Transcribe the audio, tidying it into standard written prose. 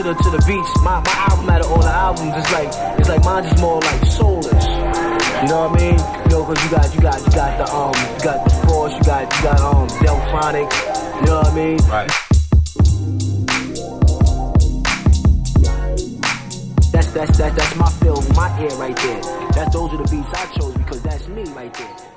the beats. My album out of all the albums is like, it's like mine is more like soulless. You know what I mean? You know, cause you got the Force, you got Delphonics. You know what I mean? Right. That's my feel, my ear right there. Those are the beats I chose because that's me right there.